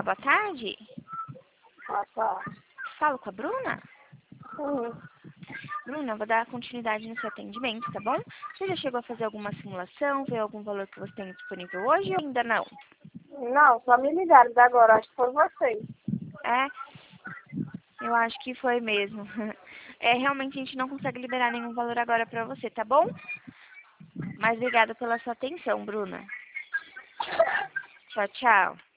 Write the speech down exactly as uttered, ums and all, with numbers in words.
boa tarde? Ah, tá. Falo com a Bruna? Uhum. Bruna, eu vou dar continuidade no seu atendimento, tá bom? Você já chegou a fazer alguma simulação, ver algum valor que você tem disponível hoje ou ainda não? Não, só me ligaram de agora, acho que foi vocês. É, eu acho que foi mesmo. É, realmente a gente não consegue liberar nenhum valor agora pra você, tá bom? Mas obrigada pela sua atenção, Bruna. Tchau, tchau.